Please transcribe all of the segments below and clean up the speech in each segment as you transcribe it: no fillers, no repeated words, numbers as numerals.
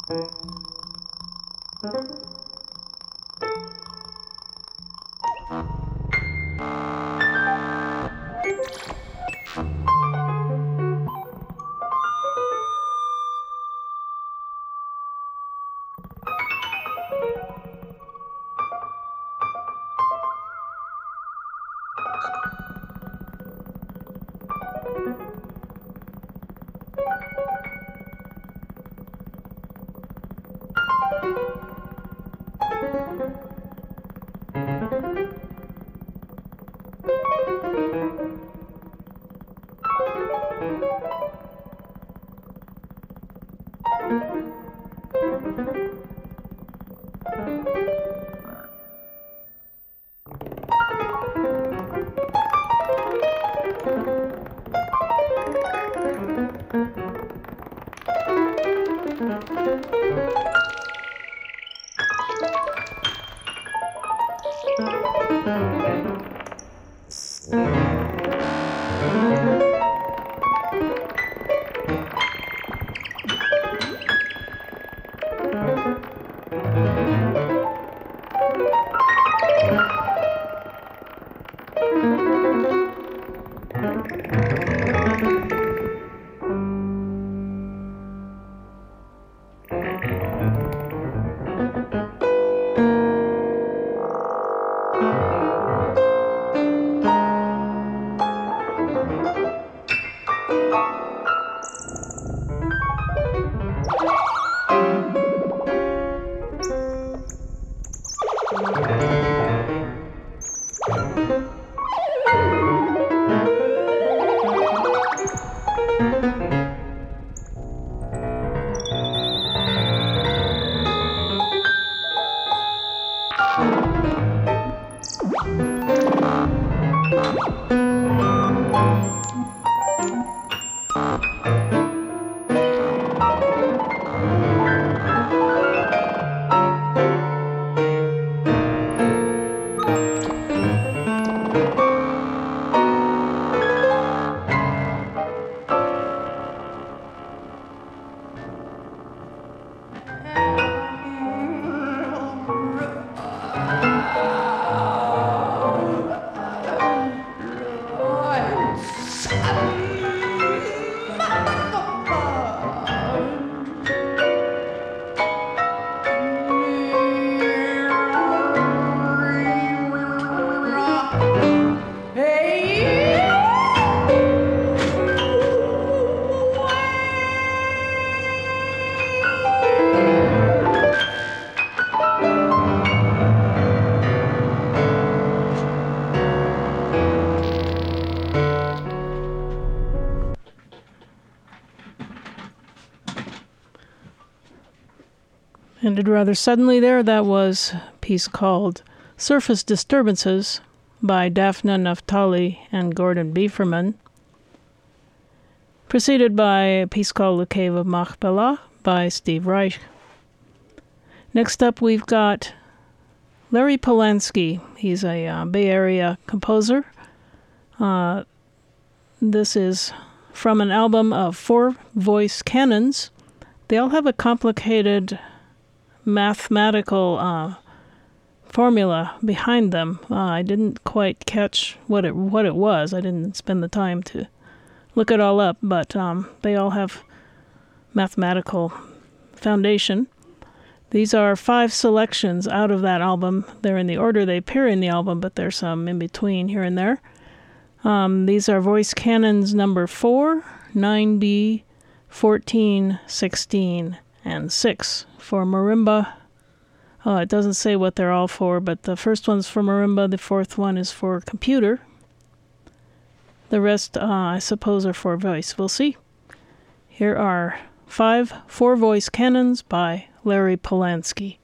Ended rather suddenly there. That was a piece called Surface Disturbances by Daphna Naftali and Gordon Bieferman. Preceded by a piece called The Cave of Machpelah by Steve Reich. Next up we've got Larry Polanski. He's a Bay Area composer. This is from an album of 4 voice canons. They all have a complicated mathematical formula behind them. I didn't quite catch what it was. I didn't spend the time to look it all up, but they all have mathematical foundation. These are 5 selections out of that album. They're in the order they appear in the album, but there's some in between here and there. These are voice canons number 4, 9B, 14, 16, and 6 for marimba. It doesn't say what they're all for, but the first one's for marimba, the 4th one is for computer. The rest, I suppose, are for voice. We'll see. Here are 5 4-voice canons by Larry Polanski.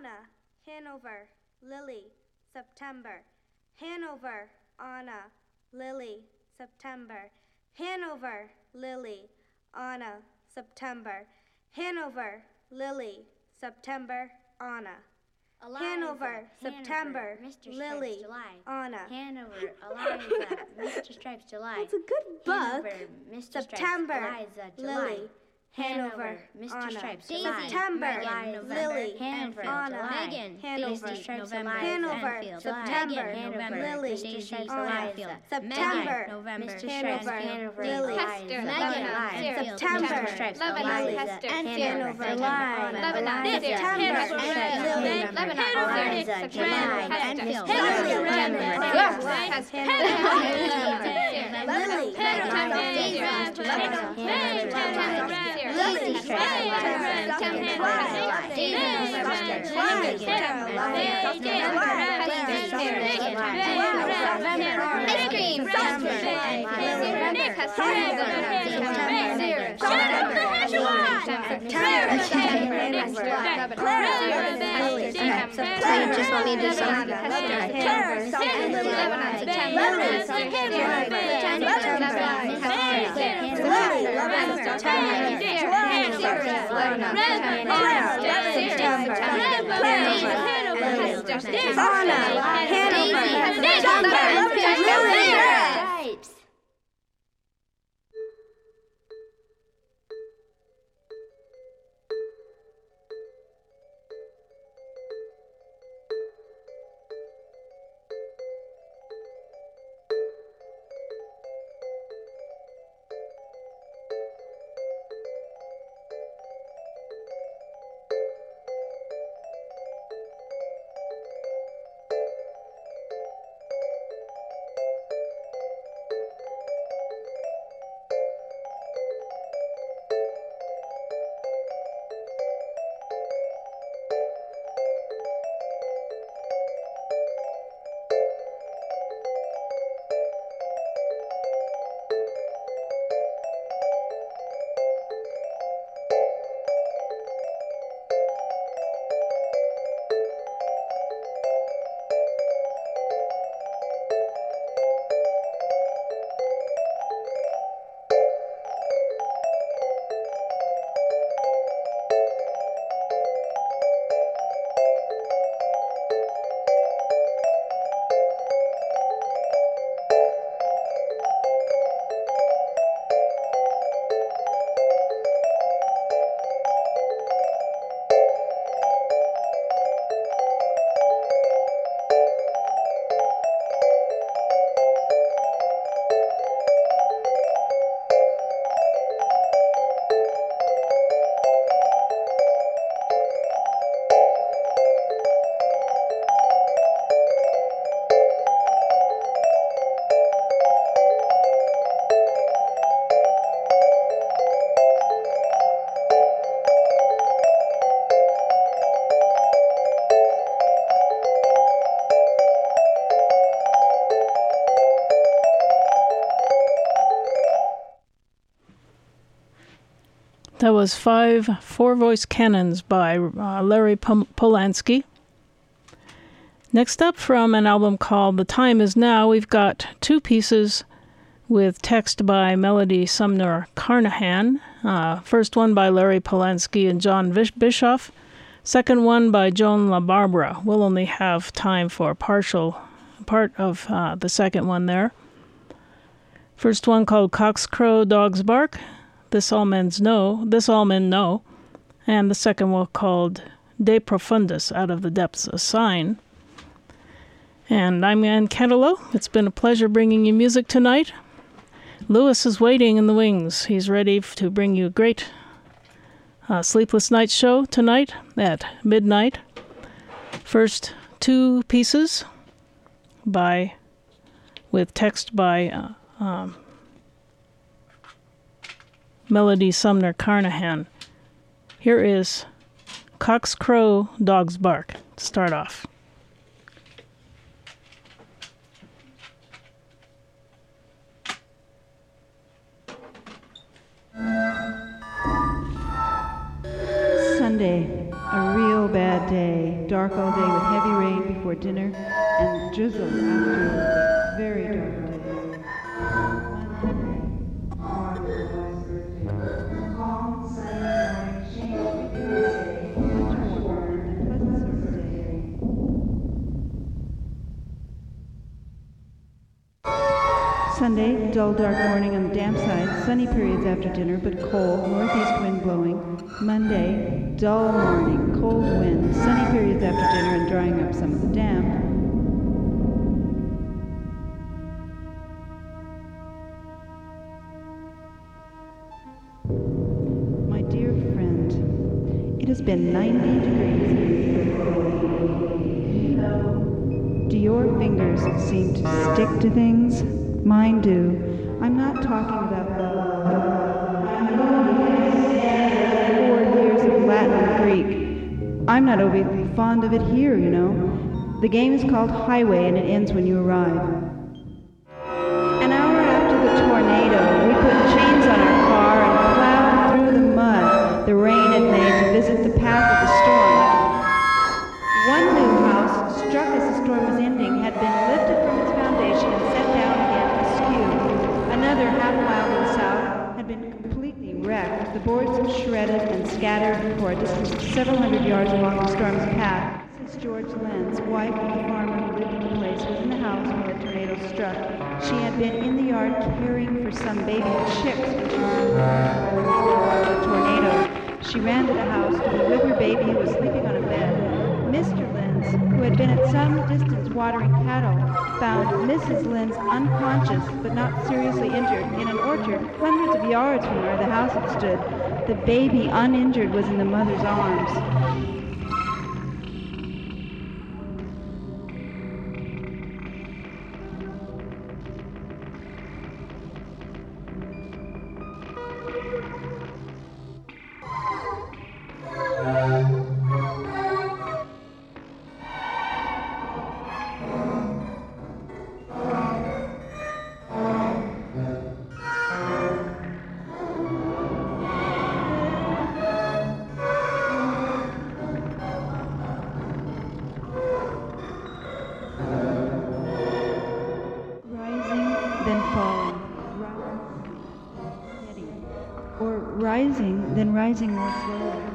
Anna, Hanover, Lily, September. Hanover, Anna, Lily, September. Hanover, Lily, Anna, September. Hanover, Lily, September, Anna. Hanover, September, Lily, Anna. Hanover, Eliza, Mr. Stripes, July. That's a good book. Hanover, Mr. September, Stripes, Eliza, July. Lily, Hanover, Mr. Anna. Stripes, Daisy, July. September, Megan, Lily, Hanover, Anna. July. Megan, Hanover, Mr. Stripes, November, Hanover, Enfield, September, November, Lily, Mr. Stripes, Anna. Eliza. September, November, Mr. Stripes, Hanover, Hanover, Lily, Eliza, Megan, July. September, Mr. Stripes, Lebanon, Eliza, Hester, Hanover, July. Lebanon, Hester, September, Hanover, Lily, Lebanon, Eliza, Hester, July. Hester, Enfield, Hester, just want me to do something. That was 5 four-voice canons by Larry Polansky. Next up, from an album called The Time Is Now, we've got 2 pieces with text by Melody Sumner Carnahan. First one by Larry Polansky and John Bischoff. Second one by Joan LaBarbera. We'll only have time for a part of the second one there. First one called Cock's Crow, Dogs Bark. This All Men Know. And the second one called De Profundis, Out of the Depths, a Sign. And I'm Ann Cantelow. It's been a pleasure bringing you music tonight. Lewis is waiting in the wings. He's ready to bring you a great Sleepless Night show tonight at midnight. First 2 pieces with text by Melody Sumner Carnahan. Here is Cock's Crow, Dogs Bark to start off. Sunday, a real bad day. Dark all day with heavy rain before dinner and drizzle after a very dark day. Sunday, dull dark morning on the damp side, sunny periods after dinner, but cold, northeast wind blowing. Monday, dull morning, cold wind, sunny periods after dinner and drying up some of the damp. My dear friend, it has been 90 degrees. Do your fingers seem to stick to things? Mine do. I'm not talking about love. I'm 4 years of Latin and Greek. I'm not overly fond of it here, you know. The game is called Highway and it ends when you arrive. An hour after the tornado, we put chains on our car and plowed through the mud the rain had made to visit the path of the storm. One new house, struck as the storm was ending, had been lifted from its foundation and set down again askew. Another half-mile to the south had been completely wrecked, the boards shredded and scattered for a distance of several hundred yards along the storm's path. Mrs. George Lenz, wife of the farmer who lived in the place, was in the house when the tornado struck. She had been in the yard caring for some baby chicks when she was by the tornado. She ran to the house to be with her baby who was sleeping on a bed. Mr. Lenz, who had been at some distance watering cattle, found Mrs. Lenz unconscious but not seriously injured in an orchard hundreds of yards from where the house had stood. The baby, uninjured, was in the mother's arms. Rising more slowly,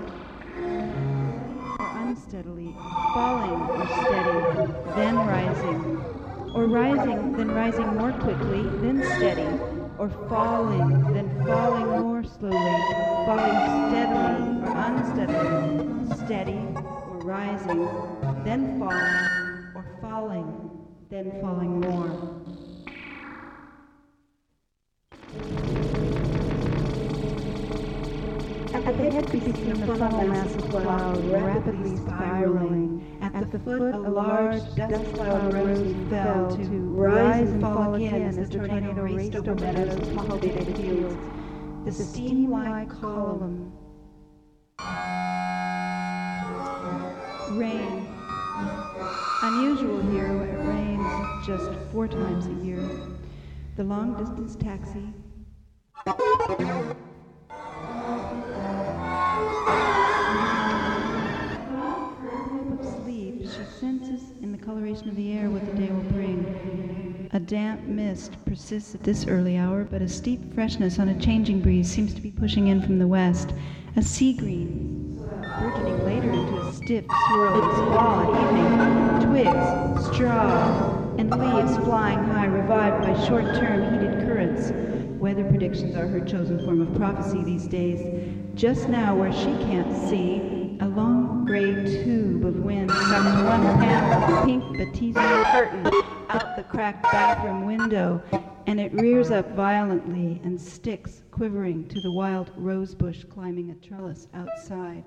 or unsteadily, falling or steady, then rising, or rising, then rising more quickly, then steady, or falling, then falling more slowly, falling steadily or unsteadily, steady, or rising, then falling, or falling, then falling more. At the head we see the funnel mass of cloud rapidly spiraling. At the foot, a large dust cloud rose and fell to rise and fall again as the tornado raced over meadows and cultivated fields. The steam-like column. Rain. Unusual here when it rains just 4 times a year. The long-distance taxi. She senses in the coloration of the air what the day will bring. A damp mist persists at this early hour, but a steep freshness on a changing breeze seems to be pushing in from the west. A sea green, burgeoning later into a stiff swirl of fall at evening. Twigs, straw, and leaves flying high, revived by short-term heated currents. Weather predictions are her chosen form of prophecy these days. Just now, where she can't see, a long gray tube of wind sucks one panel of pink batiste curtain out the cracked bathroom window, and it rears up violently and sticks, quivering, to the wild rose bush climbing a trellis outside.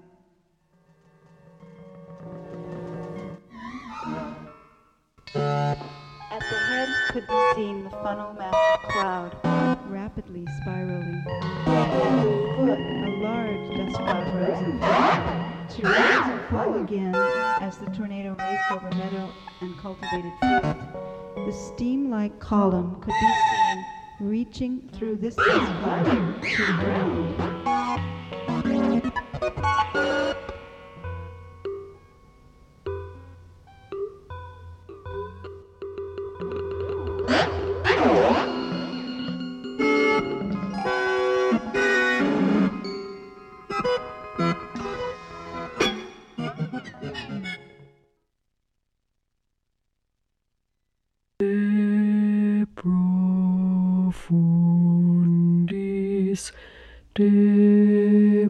At the head could be seen the funnel mass of cloud, rapidly spiraling. At the foot, a large dust cloud rose and fell, to rise and fall again as the tornado raced over meadow and cultivated field. The steam-like column could be seen reaching through this dust cloud to the ground. profundis, de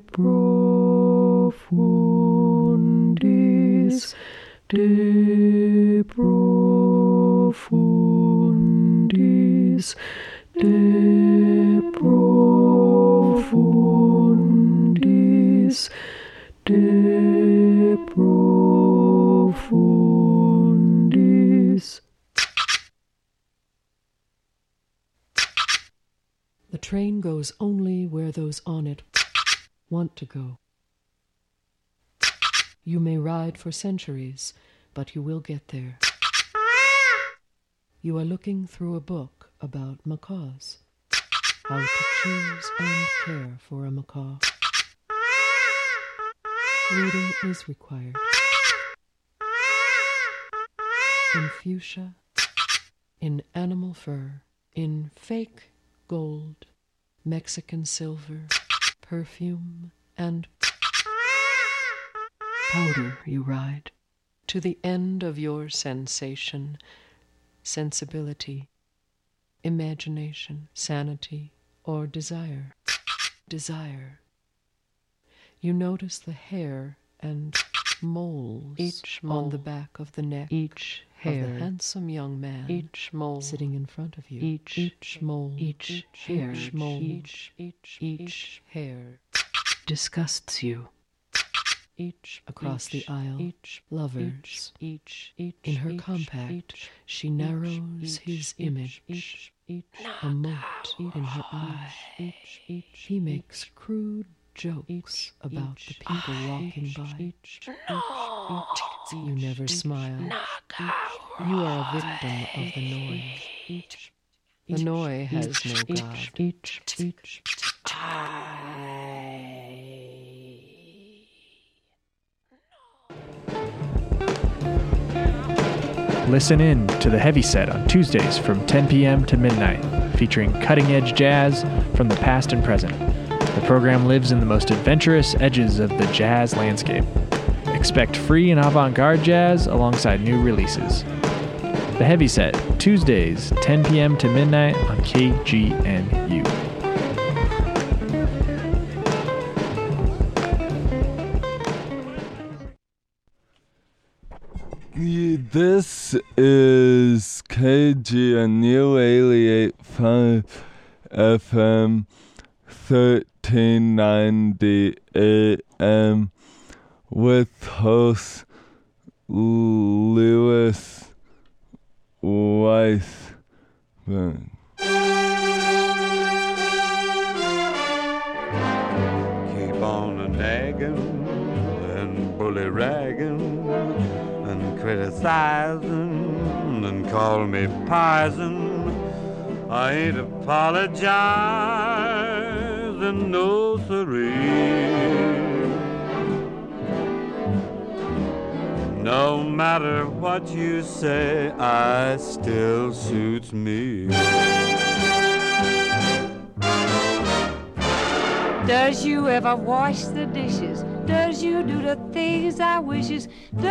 profundis, de profundis, de profundis, de profundis. The train goes only where those on it want to go. You may ride for centuries, but you will get there. You are looking through a book about macaws. How to choose and care for a macaw. Reading is required. In fuchsia, in animal fur, in fake gold, Mexican silver, perfume, and powder you ride, to the end of your sensation, sensibility, imagination, sanity, or desire. Desire. You notice the hair and moles each on the back of the neck, each hair of the handsome young man, each mole sitting in front of you, each mole, each hair, mole, each hair disgusts you. Each across the aisle, each lovers, each in her compact, she narrows his image, a mote in her eye. He makes crude jokes about the people walking by. You never smile. You are a victim of the noise. The noise has no God. Listen in to The Heavy Set on Tuesdays from 10 p.m. to midnight, featuring cutting-edge jazz from the past and present. The program lives in the most adventurous edges of the jazz landscape. Expect free and avant-garde jazz alongside new releases. The Heavy Set, Tuesdays, 10 p.m. to midnight on KGNU. This is KGNU 88.5 FM 1390 AM with host Lewis Weisburn. Keep on a nagging and bully ragging and criticizing and call me poison. I ain't apologizing, no siree. No matter what you say, I still suits me. Does you ever wash the dishes? Does you do the things I wishes?